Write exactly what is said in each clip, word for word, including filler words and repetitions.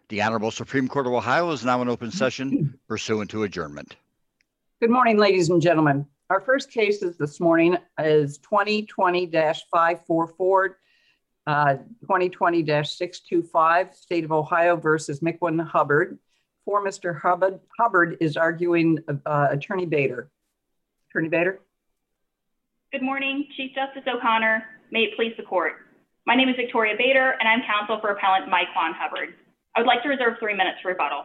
The Honorable Supreme Court of Ohio is now in open session pursuant to adjournment. Good morning, ladies and gentlemen. Our first case this morning is twenty twenty dash five forty-four, uh, twenty twenty dash six twenty-five, State of Ohio versus Miquan Hubbard. For Mister Hubbard, Hubbard is arguing uh, Attorney Bader. Attorney Bader. Good morning, Chief Justice O'Connor. May it please the court. My name is Victoria Bader, and I'm counsel for appellant Miquan Hubbard. I would like to reserve three minutes for rebuttal.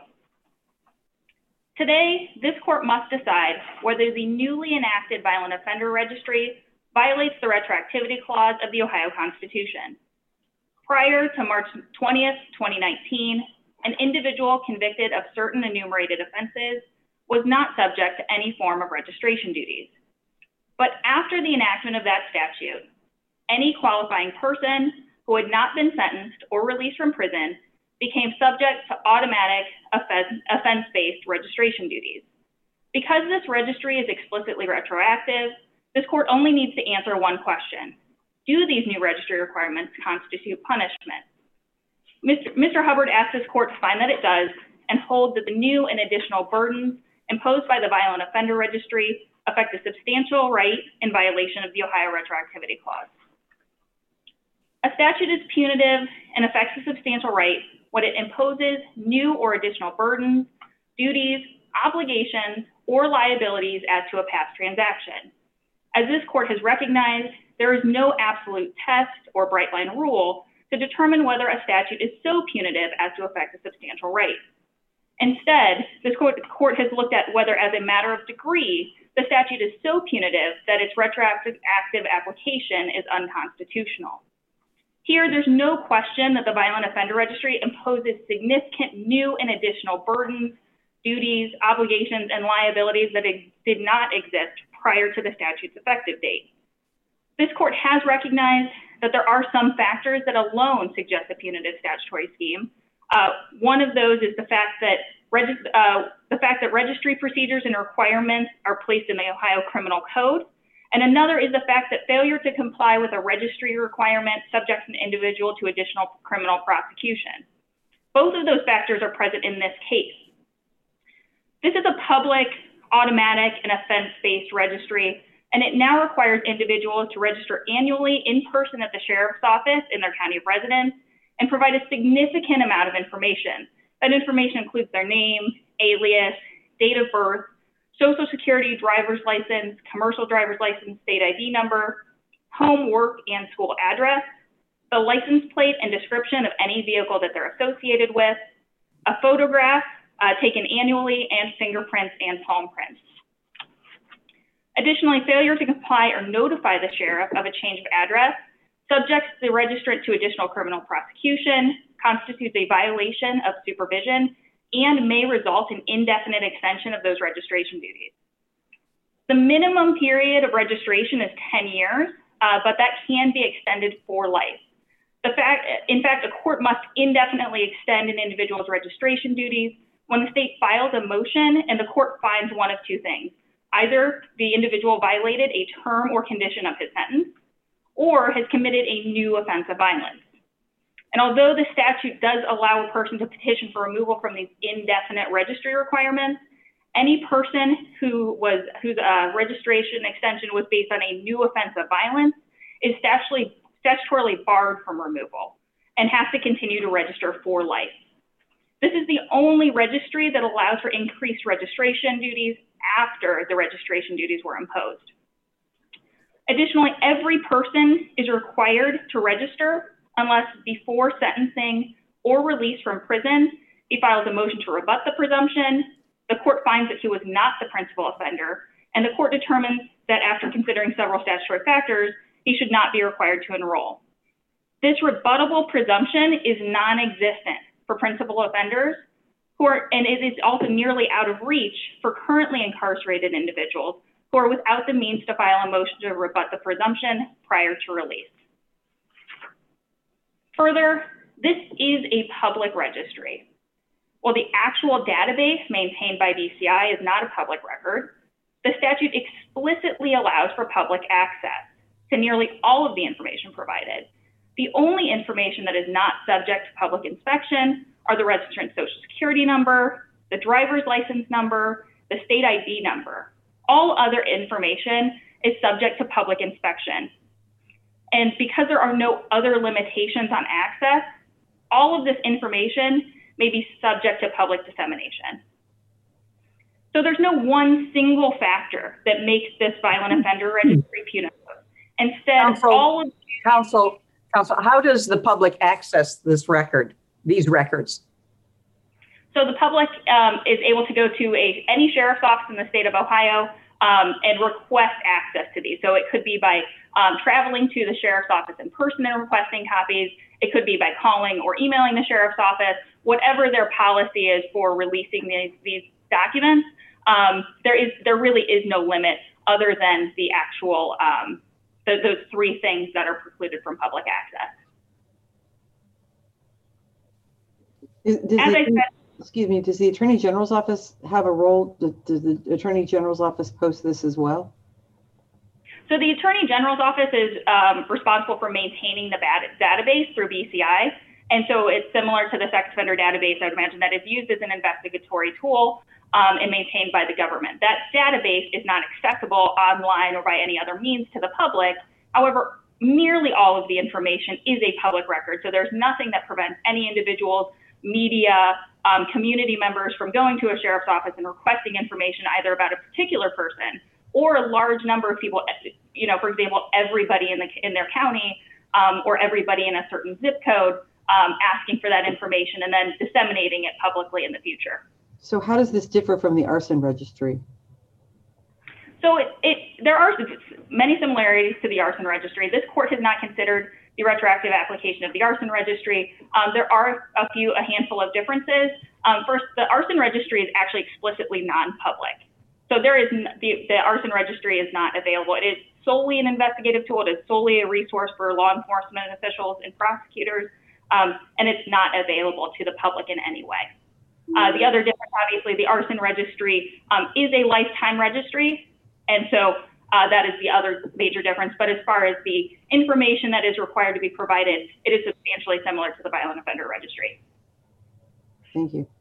Today, this court must decide whether the newly enacted Violent Offender Registry violates the retroactivity clause of the Ohio Constitution. Prior to March twentieth, twenty nineteen, an individual convicted of certain enumerated offenses was not subject to any form of registration duties. But after the enactment of that statute, any qualifying person who had not been sentenced or released from prison became subject to automatic offense-based registration duties. Because this registry is explicitly retroactive, this court only needs to answer one question. Do these new registry requirements constitute punishment? Mister Mister Hubbard asks this court to find that it does and hold that the new and additional burdens imposed by the Violent Offender Registry affect a substantial right in violation of the Ohio Retroactivity Clause. A statute is punitive and affects a substantial right when it imposes new or additional burdens, duties, obligations, or liabilities as to a past transaction. As this court has recognized, there is no absolute test or bright line rule to determine whether a statute is so punitive as to affect a substantial right. Instead, this court, court has looked at whether, as a matter of degree, the statute is so punitive that its retroactive active application is unconstitutional. Here, there's no question that the Violent Offender Registry imposes significant new and additional burdens, duties, obligations, and liabilities that did not exist prior to the statute's effective date. This court has recognized that there are some factors that alone suggest a punitive statutory scheme. Uh, one of those is the fact that uh, the fact that registry procedures and requirements are placed in the Ohio Criminal Code. And another is the fact that failure to comply with a registry requirement subjects an individual to additional criminal prosecution. Both of those factors are present in this case. This is a public, automatic, and offense-based registry, and it now requires individuals to register annually in person at the sheriff's office in their county of residence and provide a significant amount of information. That information includes their name, alias, date of birth, Social Security, driver's license, commercial driver's license, state I D number, home, work, and school address, the license plate and description of any vehicle that they're associated with, a photograph uh, taken annually, and fingerprints and palm prints. Additionally, failure to comply or notify the sheriff of a change of address subjects the registrant to additional criminal prosecution, constitutes a violation of supervision, and may result in indefinite extension of those registration duties. The minimum period of registration is ten years, uh, but that can be extended for life. The fact, in fact, a court must indefinitely extend an individual's registration duties when the state files a motion and the court finds one of two things. Either the individual violated a term or condition of his sentence, or has committed a new offense of violence. And although the statute does allow a person to petition for removal from these indefinite registry requirements, any person who was whose uh, registration extension was based on a new offense of violence is statutorily, statutorily barred from removal and has to continue to register for life. This is the only registry that allows for increased registration duties after the registration duties were imposed. Additionally, every person is required to register unless before sentencing or release from prison, he files a motion to rebut the presumption, the court finds that he was not the principal offender, and the court determines that after considering several statutory factors, he should not be required to enroll. This rebuttable presumption is non-existent for principal offenders, who are, and it is also nearly out of reach for currently incarcerated individuals who are without the means to file a motion to rebut the presumption prior to release. Further, this is a public registry. While the actual database maintained by B C I is not a public record, the statute explicitly allows for public access to nearly all of the information provided. The only information that is not subject to public inspection are the registrant's social security number, the driver's license number, the state I D number. All other information is subject to public inspection. And because there are no other limitations on access, all of this information may be subject to public dissemination. So there's no one single factor that makes this violent offender registry punitive. Instead, Counsel, all of Counsel, Counsel, how does the public access this record, these records? So the public um, is able to go to a, any sheriff's office in the state of Ohio um, and request access to these. So it could be by um, traveling to the sheriff's office in person and requesting copies. It could be by calling or emailing the sheriff's office, whatever their policy is for releasing these, these documents. Um, there is, there really is no limit other than the actual, um, the, those three things that are precluded from public access. Is, does As the, I said, excuse me, does the Attorney General's office have a role? Does, does the Attorney General's office post this as well? so the Attorney General's office is um, responsible for maintaining the bad database through B C I. And so it's similar to the sex offender database, I would imagine, that is used as an investigatory tool um, and maintained by the government. That database is not accessible online or by any other means to the public. However, nearly all of the information is a public record. So there's nothing that prevents any individuals, media, um, community members from going to a sheriff's office and requesting information either about a particular person or a large number of people, you know, for example, everybody in the in their county um, or everybody in a certain zip code, um, asking for that information and then disseminating it publicly in the future. So how does this differ from the arson registry? So it, it, there are many similarities to the arson registry. This court has not considered the retroactive application of the arson registry. Um, there are a few, a handful of differences. Um, first, the arson registry is actually explicitly non-public. So there is, the, the arson registry is not available. It is solely an investigative tool. It is solely a resource for law enforcement officials and prosecutors, um, and it's not available to the public in any way. Uh, the other difference, obviously, the arson registry um, is a lifetime registry, and so uh, that is the other major difference. But as far as the information that is required to be provided, it is substantially similar to the violent offender registry. Thank you.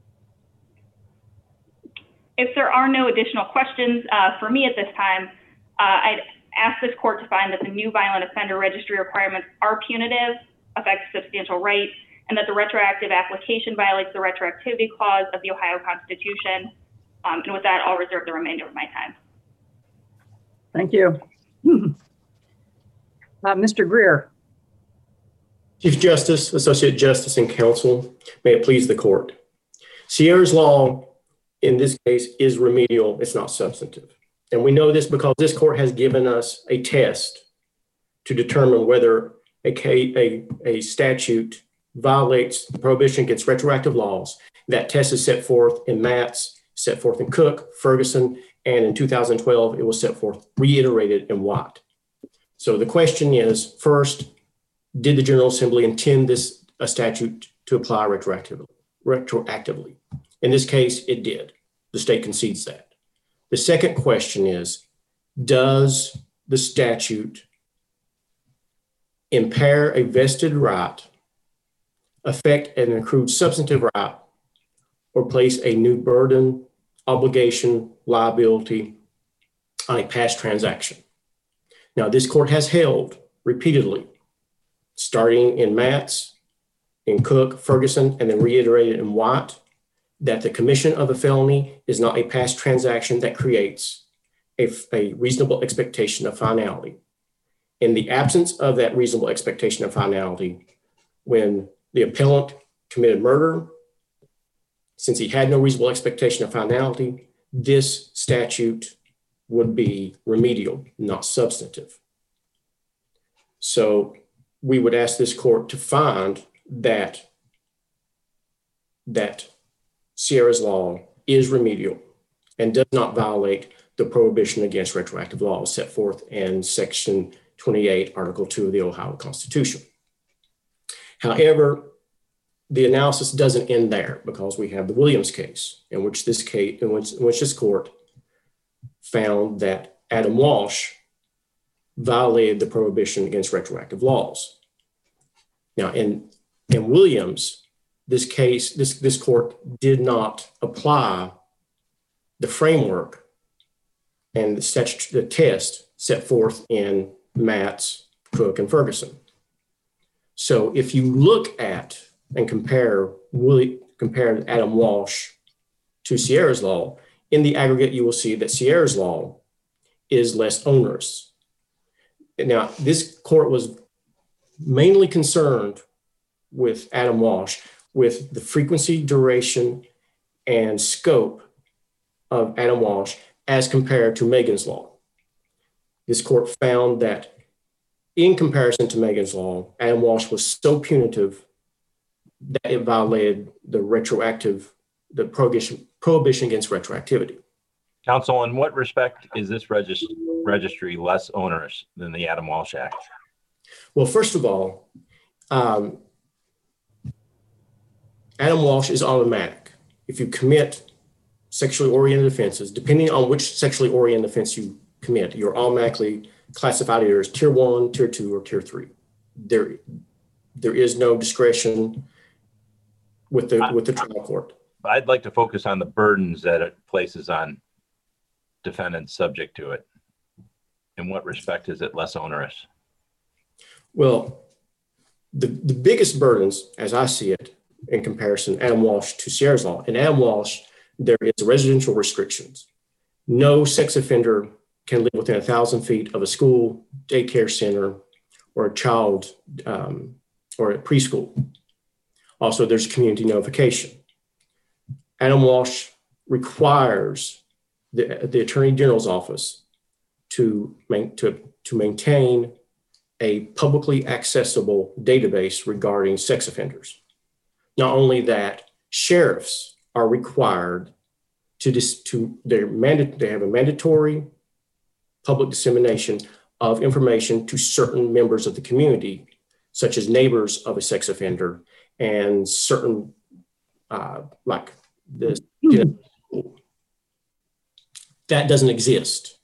If there are no additional questions uh, for me at this time, uh, I'd ask this court to find that the new violent offender registry requirements are punitive, affect substantial rights, and that the retroactive application violates the retroactivity clause of the Ohio Constitution. Um, and with that, I'll reserve the remainder of my time. Thank you. Uh, Mister Greer. Chief Justice, Associate Justice, and Counsel, may it please the court. Sierra's law in this case is remedial, it's not substantive. And we know this because this court has given us a test to determine whether a, a, a statute violates the prohibition against retroactive laws. That test is set forth in Matz, set forth in Cook, Ferguson, and in two thousand twelve, it was set forth, reiterated in Watt. So the question is, first, did the General Assembly intend this a statute to apply retroactively? retroactively? In this case, it did. The state concedes that. The second question is, does the statute impair a vested right, affect an accrued substantive right, or place a new burden, obligation, liability on a past transaction? Now, this court has held repeatedly, starting in Matz, in Cook, Ferguson, and then reiterated in Watt, that the commission of a felony is not a past transaction that creates a, a reasonable expectation of finality. In the absence of that reasonable expectation of finality, when the appellant committed murder, since he had no reasonable expectation of finality, this statute would be remedial, not substantive. So we would ask this court to find that, that Sierra's law is remedial and does not violate the prohibition against retroactive laws set forth in Section twenty-eight, Article two of the Ohio Constitution. However, the analysis doesn't end there because we have the Williams case, in which this case, in which, in which this court found that Adam Walsh violated the prohibition against retroactive laws. Now, in, in Williams, this case, this, this court did not apply the framework and the, statu- the test set forth in Matz, Cook, and Ferguson. So if you look at and compare Willie, compare Adam Walsh to Sierra's law, in the aggregate, you will see that Sierra's law is less onerous. Now, this court was mainly concerned with Adam Walsh with the frequency, duration, and scope of Adam Walsh as compared to Megan's law. This court found that in comparison to Megan's law, Adam Walsh was so punitive that it violated the retroactive, the prohibition, prohibition against retroactivity. Counsel, in what respect is this regis- registry less onerous than the Adam Walsh Act? Well, first of all, um, Adam Walsh is automatic. If you commit sexually oriented offenses, depending on which sexually oriented offense you commit, you're automatically classified either as tier one, tier two, or tier three. There, there is no discretion with the with the trial court. I'd like to focus on the burdens that it places on defendants subject to it. In what respect is it less onerous? Well, the, the biggest burdens, as I see it, in comparison, Adam Walsh to Sierra's law. In Adam Walsh, there is residential restrictions. No sex offender can live within a thousand feet of a school, daycare center, or a child um, or a preschool. Also, there's community notification. Adam Walsh requires the, the Attorney General's office to, main, to, to maintain a publicly accessible database regarding sex offenders. Not only that, sheriffs are required to, dis, to they're manda- they have a mandatory public dissemination of information to certain members of the community, such as neighbors of a sex offender and certain, uh, like this, you know, that doesn't exist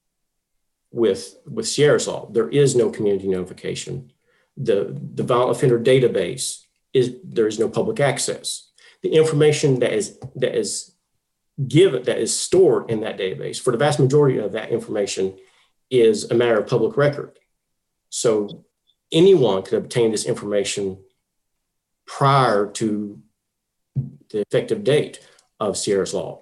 with, with Sierra's law. There is no community notification. The, the violent offender database is, there is no public access. The information that is, that is given, that is stored in that database, for the vast majority of that information, is a matter of public record. So anyone could obtain this information prior to the effective date of Sierra's law.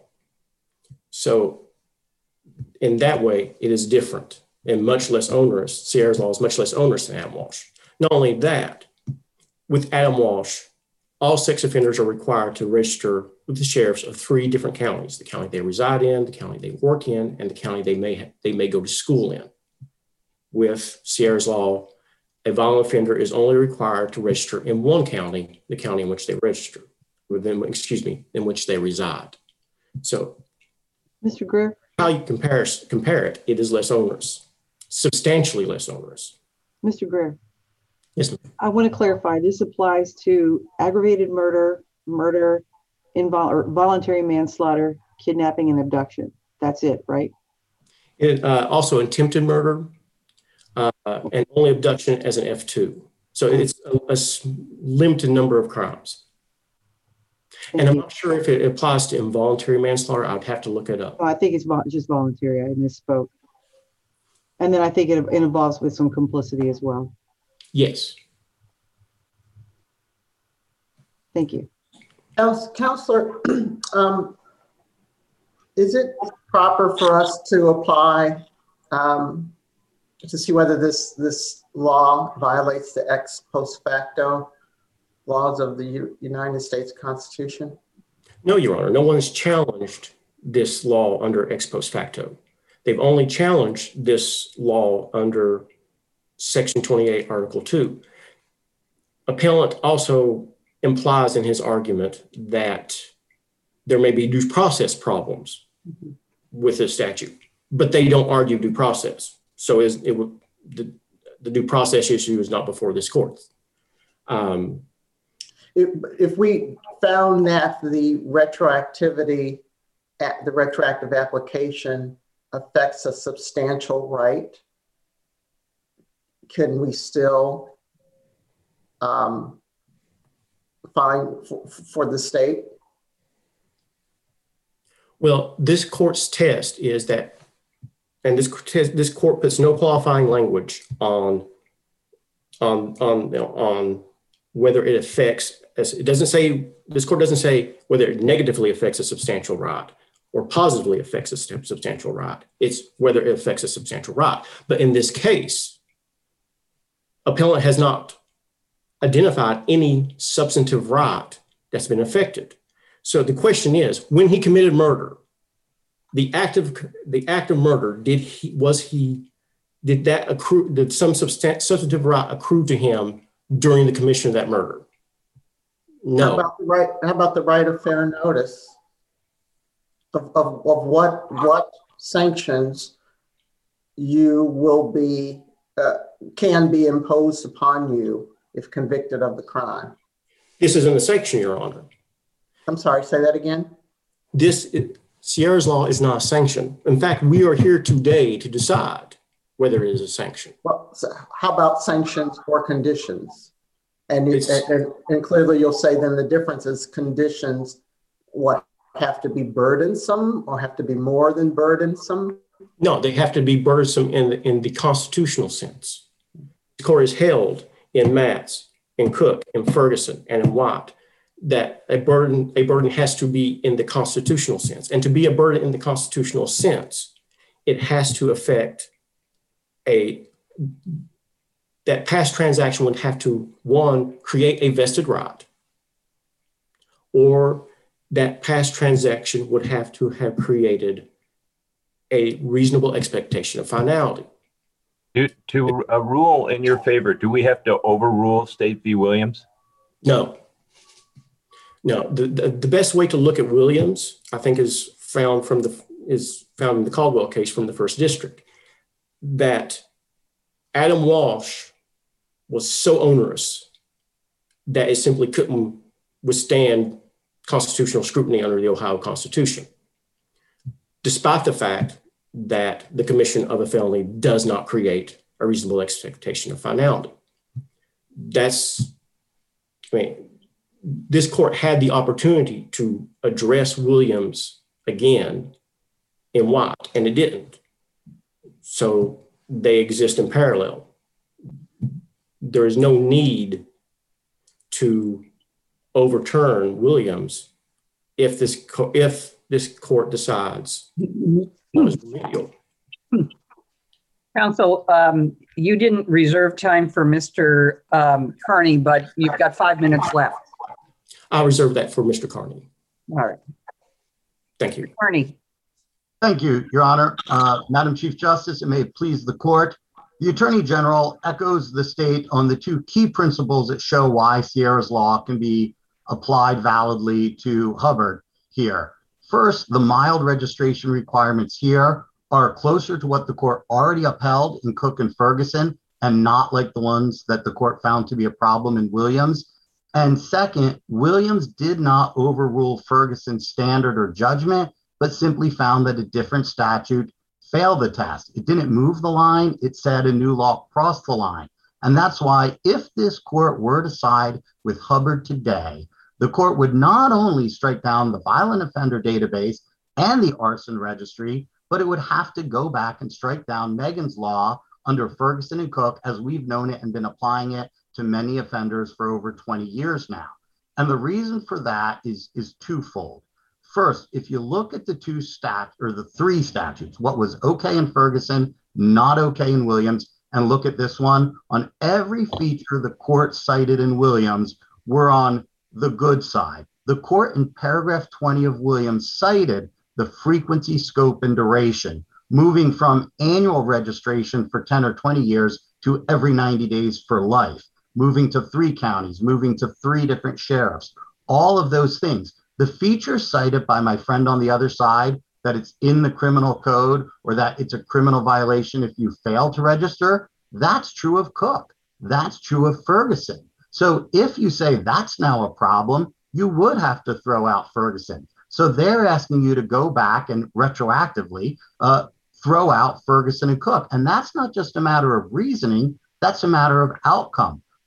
So in that way, it is different and much less onerous. Sierra's law is much less onerous than Adam Walsh. Not only that, with Adam Walsh, all sex offenders are required to register with the sheriffs of three different counties: the county they reside in, the county they work in, and the county they may ha- they may go to school in. With Sierra's law, a violent offender is only required to register in one county, the county in which they register, within, excuse me, in which they reside. So, Mister Greer? How you compare, compare it, it is less onerous, substantially less onerous. Mister Greer? Yes, ma'am. I want to clarify, this applies to aggravated murder, murder, invol- or voluntary manslaughter, kidnapping, and abduction. That's it, right? It, uh, also attempted murder uh, and only abduction as an F two. So it's a, a limited number of crimes. And I'm not sure if it applies to involuntary manslaughter. I'd have to look it up. Oh, I think it's vol- just voluntary. I misspoke. And then I think it, it involves with some complicity as well. Yes. Thank you. Counselor, um, is it proper for us to apply um, to see whether this this law violates the ex post facto laws of the U- United States Constitution? No, Your Honor. No one has challenged this law under ex post facto. They've only challenged this law under Section twenty-eight, Article two. Appellant also implies in his argument that there may be due process problems mm-hmm. with this statute, but they don't argue due process. So is it would the, the due process issue is not before this court. Um, if, if we found that the retroactivity, at the retroactive application affects a substantial right, can we still um, fine for, for the state? Well, this court's test is that, and this test, this court puts no qualifying language on, on, on, on whether it affects, it doesn't say, this court doesn't say whether it negatively affects a substantial right or positively affects a substantial right. It's whether it affects a substantial right. But in this case, appellant has not identified any substantive right that's been affected. So the question is, when he committed murder, the act of the act of murder, did he was he did that accrue? Did some substan- substantive right accrue to him during the commission of that murder? No. How about the right? How about the right of fair notice of, of, of what what sanctions you will be uh, can be imposed upon you if convicted of the crime? This isn't a sanction, Your Honor. I'm sorry, say that again. This it, Sierra's law is not a sanction. In fact, we are here today to decide whether it is a sanction. Well, so how about sanctions or conditions? And, you, It's- and and clearly you'll say then the difference is conditions what have to be burdensome or have to be more than burdensome? No, they have to be burdensome in the, in the constitutional sense. The court is held in Matz, in Cook, in Ferguson, and in Watt that a burden a burden has to be in the constitutional sense. And to be a burden in the constitutional sense, it has to affect a that past transaction would have to, one, create a vested right, or that past transaction would have to have created a reasonable expectation of finality. To, to a rule in your favor, do we have to overrule State v. Williams? No. No, the, the, the best way to look at Williams, I think, is found from the is found in the Caldwell case from the first district, that Adam Walsh was so onerous that it simply couldn't withstand constitutional scrutiny under the Ohio Constitution, despite the fact that the commission of a felony does not create a reasonable expectation of finality. That's, I mean, this court had the opportunity to address Williams again in Watt, and it didn't. So they exist in parallel. There is no need to overturn Williams if this co- if this court decides it was remedial. Counsel, um, you didn't reserve time for Mister Um, Kearney, but you've got five minutes left. I'll reserve that for Mister Carney. All right, Thank you. Kearney. Thank you, Your Honor. Uh, Madam Chief Justice, it may please the court. The Attorney General echoes the state on the two key principles that show why Sierra's law can be applied validly to Hubbard here. First, the mild registration requirements here are closer to what the court already upheld in Cook and Ferguson and not like the ones that the court found to be a problem in Williams. And second, Williams did not overrule Ferguson's standard or judgment, but simply found that a different statute failed the test. It didn't move the line. It said a new law crossed the line. And that's why if this court were to side with Hubbard today, the court would not only strike down the violent offender database and the arson registry, but it would have to go back and strike down Megan's law under Ferguson and Cook as we've known it and been applying it to many offenders for over twenty years now. And the reason for that is, is twofold. First, if you look at the two stat or the three statutes, what was okay in Ferguson, not okay in Williams, and look at this one, on every feature the court cited in Williams, we're on the good side. The court in paragraph twenty of Williams cited the frequency, scope, and duration, moving from annual registration for ten or twenty years to every ninety days for life, moving to three counties, moving to three different sheriffs, all of those things. The feature cited by my friend on the other side, that it's in the criminal code or that it's a criminal violation if you fail to register, that's true of Cook. That's true of Ferguson. So if you say that's now a problem, you would have to throw out Ferguson. So they're asking you to go back and retroactively uh, throw out Ferguson and Cook. And that's not just a matter of reasoning, that's a matter of outcome.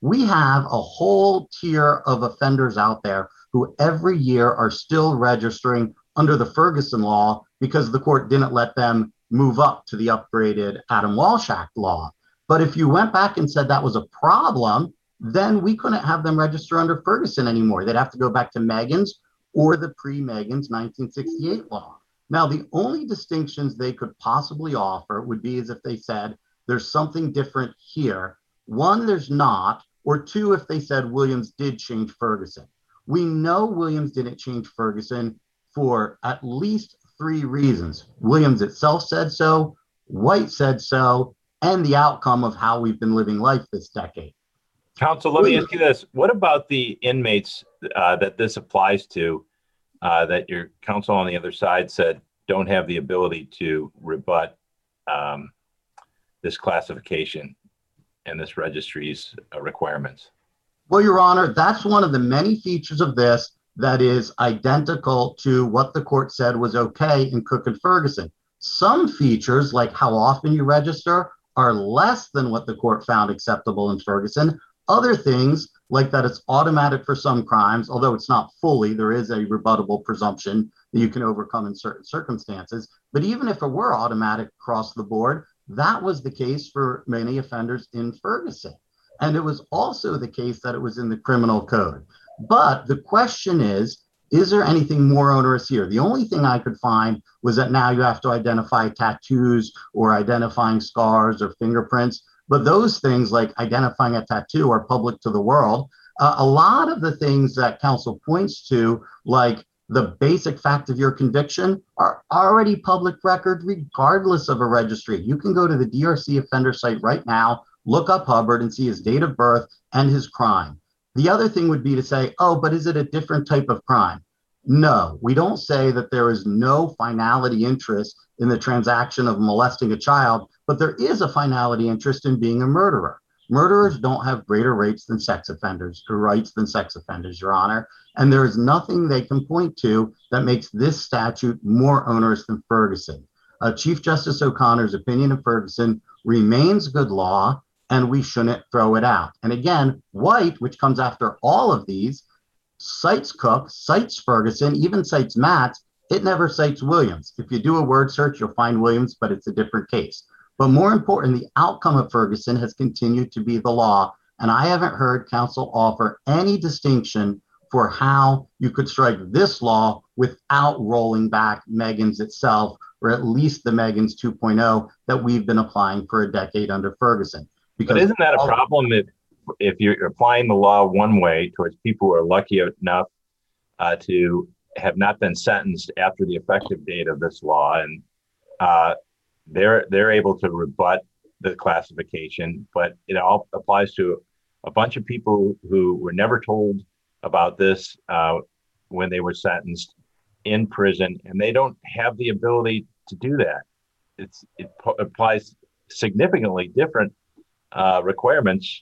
We have a whole tier of offenders out there who every year are still registering under the Ferguson law because the court didn't let them move up to the upgraded Adam Walsh Act law. But if you went back and said that was a problem, then we couldn't have them register under Ferguson anymore. They'd have to go back to Megan's or the pre-Megan's nineteen sixty-eight law. Now, the only distinctions they could possibly offer would be as if they said, there's something different here. One, there's not, or two, if they said Williams did change Ferguson. We know Williams didn't change Ferguson for at least three reasons. Williams itself said so, White said so, and the outcome of how we've been living life this decade. Counsel, let me ask you this. What about the inmates uh, that this applies to uh, that your counsel on the other side said don't have the ability to rebut um, this classification and this registry's uh, requirements? Well, Your Honor, that's one of the many features of this that is identical to what the court said was okay in Cook and Ferguson. Some features, like how often you register, are less than what the court found acceptable in Ferguson. Other things, like that it's automatic for some crimes, although it's not fully, there is a rebuttable presumption that you can overcome in certain circumstances. But even if it were automatic across the board, that was the case for many offenders in Ferguson. And it was also the case that it was in the criminal code. But the question is, is there anything more onerous here? The only thing I could find was that now you have to identify tattoos or identifying scars or fingerprints. But those things like identifying a tattoo are public to the world. Uh, a lot of the things that counsel points to, like the basic fact of your conviction, are already public record regardless of a registry. You can go to the D R C offender site right now, look up Hubbard and see his date of birth and his crime. The other thing would be to say, oh, but is it a different type of crime? No, we don't say that there is no finality interest in the transaction of molesting a child, but there is a finality interest in being a murderer. Murderers don't have greater rates than sex offenders, or rights than sex offenders, Your Honor. And there is nothing they can point to that makes this statute more onerous than Ferguson. Uh, Chief Justice O'Connor's opinion of Ferguson remains good law, and we shouldn't throw it out. And again, White, which comes after all of these, cites Cook, cites Ferguson, even cites Matz. It never cites Williams. If you do a word search, you'll find Williams, but it's a different case. But more important, the outcome of Ferguson has continued to be the law. And I haven't heard counsel offer any distinction for how you could strike this law without rolling back Megan's itself, or at least the Megan's two point oh that we've been applying for a decade under Ferguson. Because but isn't that a problem if, if you're applying the law one way towards people who are lucky enough uh, to have not been sentenced after the effective date of this law, and uh, they're they're able to rebut the classification, but it all applies to a bunch of people who were never told about this uh, when they were sentenced in prison, and they don't have the ability to do that. It's it p- applies significantly different uh, requirements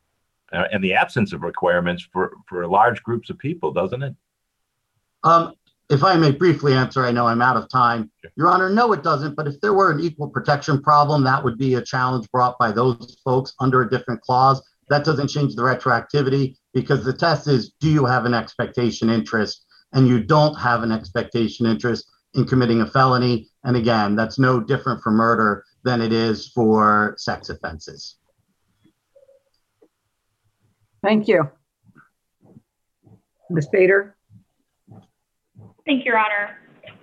uh, and the absence of requirements for, for large groups of people, doesn't it? Um, if I may briefly answer, I know I'm out of time. Sure. Your Honor, no, it doesn't. But if there were an equal protection problem, that would be a challenge brought by those folks under a different clause. That doesn't change the retroactivity, because the test is, do you have an expectation interest? And you don't have an expectation interest in committing a felony. And again, that's no different for murder than it is for sex offenses. Thank you. Miz Bader. Thank you, Your Honor.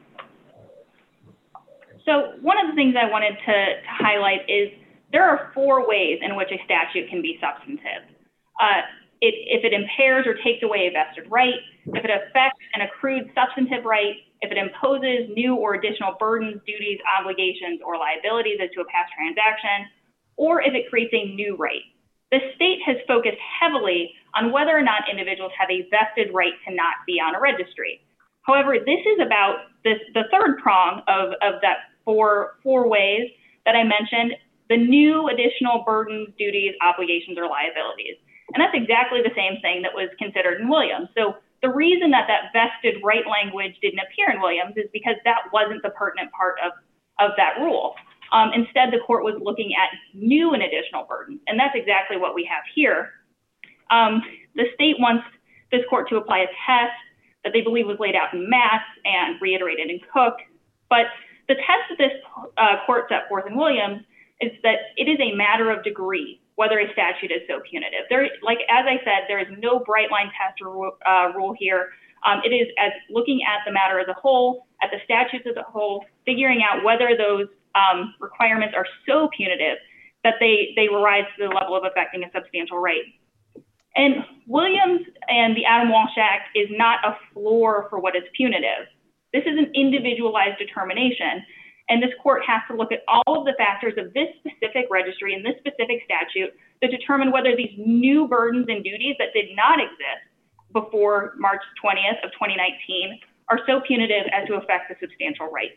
So one of the things I wanted to, to highlight is there are four ways in which a statute can be substantive. Uh, it, if it impairs or takes away a vested right, if it affects an accrued substantive right, if it imposes new or additional burdens, duties, obligations, or liabilities as to a past transaction, or if it creates a new right. The state has focused heavily on whether or not individuals have a vested right to not be on a registry. However, this is about this, the third prong of, of that four, four ways that I mentioned, the new additional burdens, duties, obligations, or liabilities. And that's exactly the same thing that was considered in Williams. So the reason that that vested right language didn't appear in Williams is because that wasn't the pertinent part of, of that rule. Um, instead, the court was looking at new and additional burdens. And that's exactly what we have here. Um, the state wants this court to apply a test that they believe was laid out in Mass and reiterated in Cook. But the test that this uh, court set forth in Williams is that it is a matter of degree whether a statute is so punitive. There, like as I said, there is no bright line test or uh, rule here. Um, it is as looking at the matter as a whole, at the statutes as a whole, figuring out whether those um, requirements are so punitive that they, they rise to the level of affecting a substantial right. And Williams and the Adam Walsh Act is not a floor for what is punitive. This is an individualized determination. And this court has to look at all of the factors of this specific registry and this specific statute to determine whether these new burdens and duties that did not exist before March twentieth of twenty nineteen are so punitive as to affect the substantial right.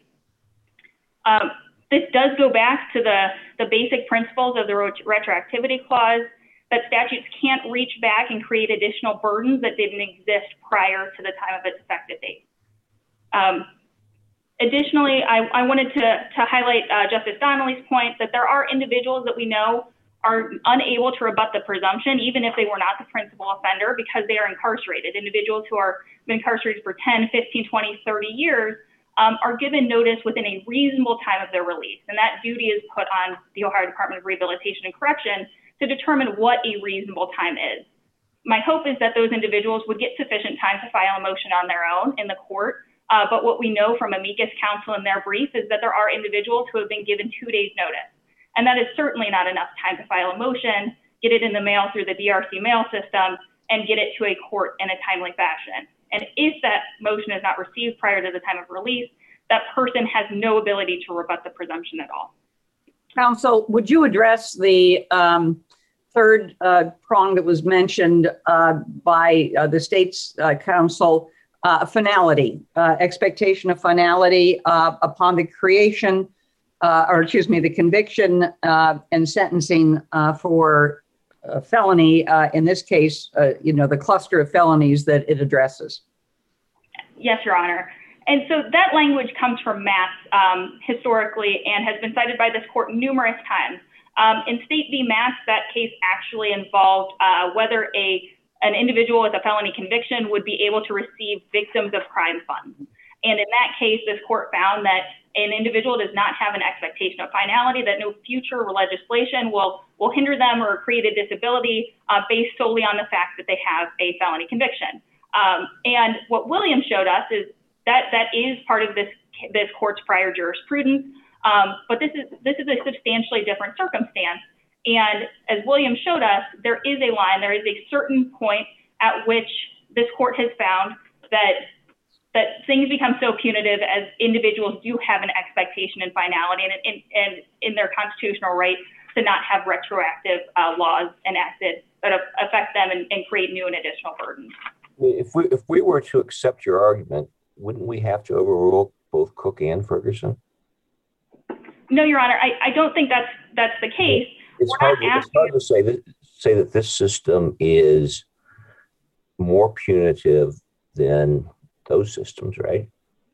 Um, this does go back to the, the basic principles of the retroactivity clause, that statutes can't reach back and create additional burdens that didn't exist prior to the time of its effective date. Um, Additionally, I, I wanted to, to highlight uh, Justice Donnelly's point that there are individuals that we know are unable to rebut the presumption, even if they were not the principal offender, because they are incarcerated. Individuals who are incarcerated for ten, fifteen, twenty, thirty years um, are given notice within a reasonable time of their release. And that duty is put on the Ohio Department of Rehabilitation and Correction to determine what a reasonable time is. My hope is that those individuals would get sufficient time to file a motion on their own in the court. Uh, but what we know from amicus counsel in their brief is that there are individuals who have been given two days notice. And that is certainly not enough time to file a motion, get it in the mail through the D R C mail system, and get it to a court in a timely fashion. And if that motion is not received prior to the time of release, that person has no ability to rebut the presumption at all. Counsel, would you address the um, third uh, prong that was mentioned uh, by uh, the state's uh, counsel? Uh, finality, uh, expectation of finality uh, upon the creation, uh, or excuse me, the conviction uh, and sentencing uh, for a felony, uh, in this case, uh, you know, the cluster of felonies that it addresses. Yes, Your Honor. And so that language comes from Mass um, historically and has been cited by this court numerous times. Um, in State v. Mass, that case actually involved uh, whether a an individual with a felony conviction would be able to receive victims of crime funds. And in that case, this court found that an individual does not have an expectation of finality, that no future legislation will, will hinder them or create a disability uh, based solely on the fact that they have a felony conviction. Um, and what Williams showed us is that that is part of this, this court's prior jurisprudence, um, but this is, this is a substantially different circumstance. And as Williams showed us, there is a line, there is a certain point at which this court has found that that things become so punitive as individuals do have an expectation and finality and in, and in their constitutional right to not have retroactive uh, laws enacted that affect them and, and create new and additional burdens. If we if we were to accept your argument, wouldn't we have to overrule both Cook and Ferguson? No, Your Honor, I, I don't think that's that's the case. It's hard, to, it's hard to say that say that this system is more punitive than those systems, right?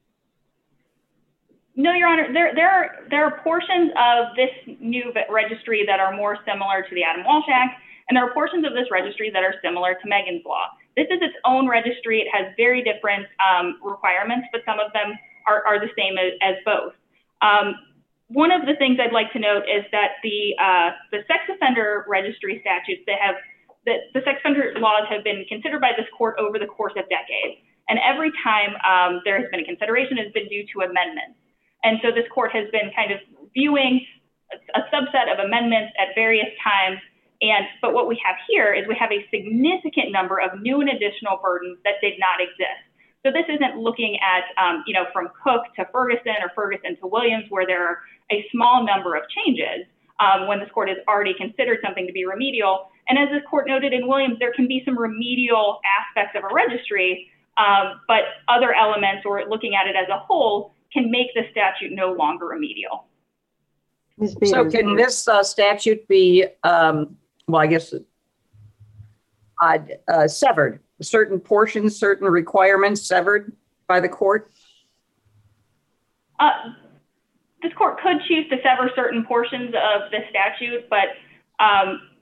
No, Your Honor. There there are there are portions of this new registry that are more similar to the Adam Walsh Act, and there are portions of this registry that are similar to Megan's Law. This is its own registry. It has very different um, requirements, but some of them are, are the same as, as both. Um, One of the things I'd like to note is that the uh, the sex offender registry statutes that have that the sex offender laws have been considered by this court over the course of decades, and every time um, there has been a consideration has been due to amendments. And so this court has been kind of viewing a, a subset of amendments at various times. And but what we have here is we have a significant number of new and additional burdens that did not exist. So this isn't looking at, um, you know, from Cook to Ferguson or Ferguson to Williams, where there are a small number of changes um, when this court has already considered something to be remedial. And as this court noted in Williams, there can be some remedial aspects of a registry, um, but other elements or looking at it as a whole can make the statute no longer remedial. Miz So Peters. can this uh, statute be, um, well, I guess, uh, uh, severed? Certain portions, certain requirements severed by the court? Uh, this court could choose to sever certain portions of the statute, but um,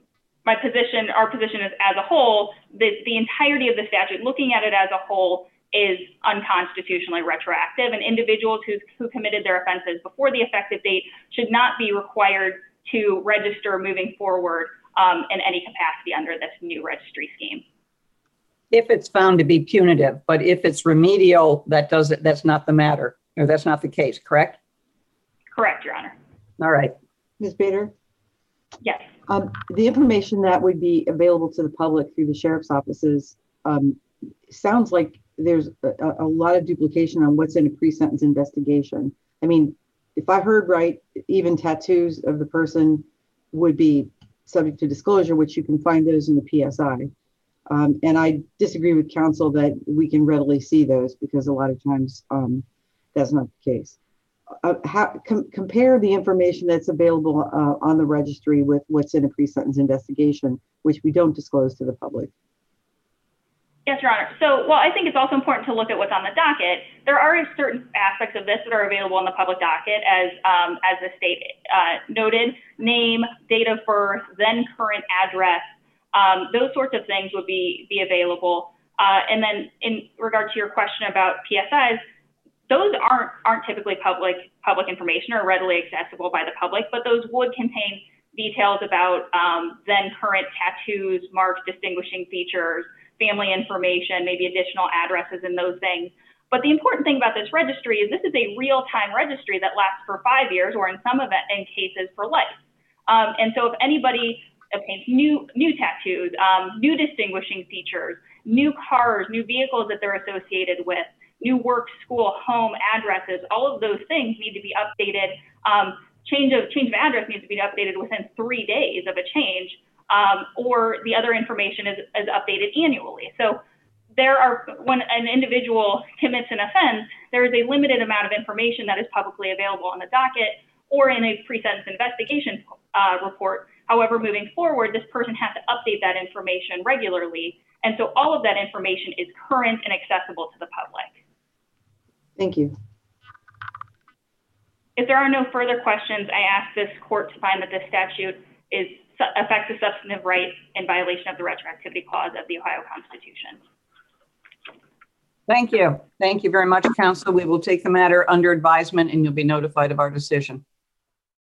my position, our position is as a whole, the, the entirety of the statute, looking at it as a whole, is unconstitutionally retroactive, and individuals who, who committed their offenses before the effective date should not be required to register moving forward um, in any capacity under this new registry scheme. If it's found to be punitive, but if it's remedial, that does it, that's not the matter, or that's not the case, correct? Correct, Your Honor. All right. Miz Bader? Yes. Um, the information that would be available to the public through the sheriff's offices um, sounds like there's a, a lot of duplication on what's in a pre-sentence investigation. I mean, if I heard right, even tattoos of the person would be subject to disclosure, which you can find those in the P S I. Um, and I disagree with counsel that we can readily see those, because a lot of times um, that's not the case. Uh, how, com- compare the information that's available uh, on the registry with what's in a pre-sentence investigation, which we don't disclose to the public. Yes, Your Honor. So, well, I think it's also important to look at what's on the docket. There are certain aspects of this that are available on the public docket, as um, as the state uh, noted: name, date of birth, then current address. Um, those sorts of things would be be available. Uh, and then, in regard to your question about P S Is, those aren't aren't typically public public information or readily accessible by the public, but those would contain details about um, then current tattoos, marks, distinguishing features, family information, maybe additional addresses and those things. But the important thing about this registry is this is a real-time registry that lasts for five years, or in some event, in cases for life. Um, and so if anybody obtains new new tattoos, um, new distinguishing features, new cars, new vehicles that they're associated with, new work, school, home addresses, all of those things need to be updated. Um, change of change of address needs to be updated within three days of a change. Um, or the other information is, is updated annually. So there are, when an individual commits an offense, there is a limited amount of information that is publicly available on the docket or in a pre-sentence investigation uh, report. However, moving forward, this person has to update that information regularly. And so all of that information is current and accessible to the public. Thank you. If there are no further questions, I ask this court to find that this statute is affects a substantive right in violation of the retroactivity clause of the Ohio Constitution. Thank you. Thank you very much, counsel. We will take the matter under advisement and you'll be notified of our decision.